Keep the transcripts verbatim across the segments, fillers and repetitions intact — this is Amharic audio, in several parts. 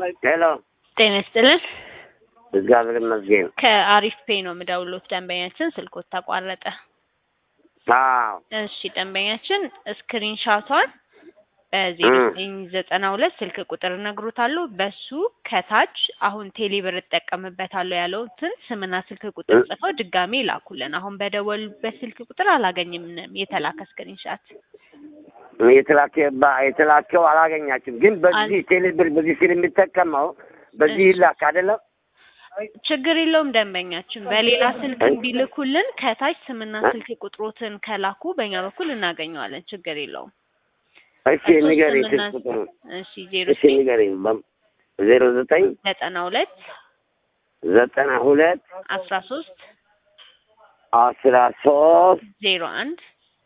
ሄሎ ጤና ይስጥልን። እግዚአብሔር ይመስገን። ከአሪፍ ፔ ነው የምደውልዎት። ደንበኛችን ስልክዎት ተቋረጠ። አዎ እሺ ደንበኛችን ስክሪንሻቷን በዜሮ ዘጠኝ ዘጠና ሁለት ስልክ ቁጥር እነግሮታለሁ። በሱ ከታች አሁን ቴሌብር እጠቀምበታለሁ ያለውትን ስምና ስልክ ቁጥር ጽፈው ድጋሜ ይላኩልን። አሁን በደወሉበት ስልክ ቁጥር አላገኝም የተላከ ስክሪንሻት። የተላከ የተላከው አላገኛችሁም፣ ግን በዚህ ቴሌብር በዚህ ሲል የሚጠቀመው በዚህ ይላክ አይደለም። ችግር የለውም ደንበኛችን በሌላ ስልክ ቢልኩልን ከታች ስምና ስልክ ቁጥሮትን ከላኩ በእኛ በኩል እናገኘዋለን። ችግር የለውም። እሺ ንገሪኝ ስልክ ቁጥሩ። እሺ ዜሮ እሺ ንገሪኝ። ዜሮ ዘጠኝ ዘጠና ሁለት ዘጠና ሁለት አስራ ሶስት አስራ ሶስት ዜሮ አንድ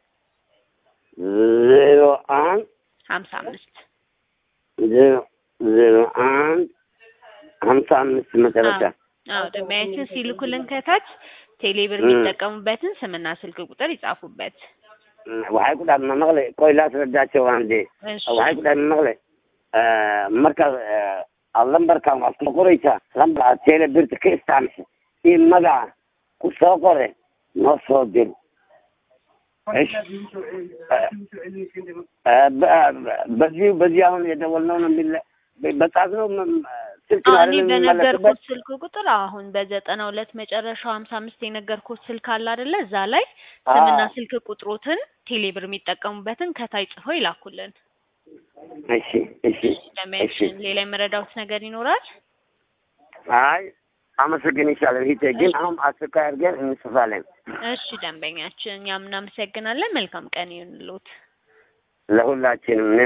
ዜሮ አንድ ሀምሳ አምስት ዜሮ ዜሮ አንድ ሀምሳ አምስት መጨረሻ። አዎ ደንበኛችን ሲልኩልን ከታች ቴሌብር የሚጠቀሙበትን ስምና ስልክ ቁጥር ይጻፉበት። waxay ku dhaaf maqle qoy la soo waande waxay ku dhaaf maqle marka lambarkan waa soo qoraysa lambar tele birta ka isticmaasha in maga ku soo qore no soo dir በዚህ በዚህ አሁን የደወልነው ነው የሚል በጣዝነው ስልክ አኒ በነገርኩት ስልክ ቁጥር አሁን በዘጠና ሁለት መጨረሻው ሀምሳ አምስት የነገርኩት ስልክ አለ አይደለ? እዛ ላይ ስምና ስልክ ቁጥሮትን ቴሌብር የሚጠቀሙበትን ከታይ ጽፈው ይላኩልን። እሺ እሺ እሺ ሌላ የምረዳውት ነገር ይኖራል? አይ አመሰግናለሁ። ይሄ ግን አሁን አስቸኳይ አድርገን እንጽፋለን። እሺ ደንበኛችን እኛም እናመሰግናለን። መልካም ቀን ይሁንልዎት ለሁላችንም።